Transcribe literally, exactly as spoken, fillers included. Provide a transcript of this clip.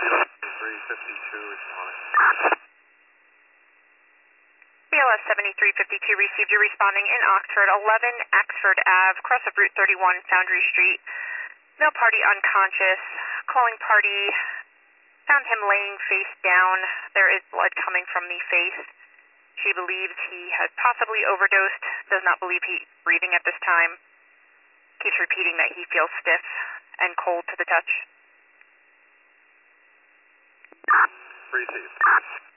three fifty-two responding. B L S seventy-three fifty-two received. You're responding in Oxford, eleven Axford Ave, cross of Route thirty-one, Foundry Street. Male party unconscious. Calling party found him laying face down. There is blood coming from the face. She believes he has possibly overdosed. Does not believe he's breathing at this time. Keeps repeating that he feels stiff and cold to the touch. Received.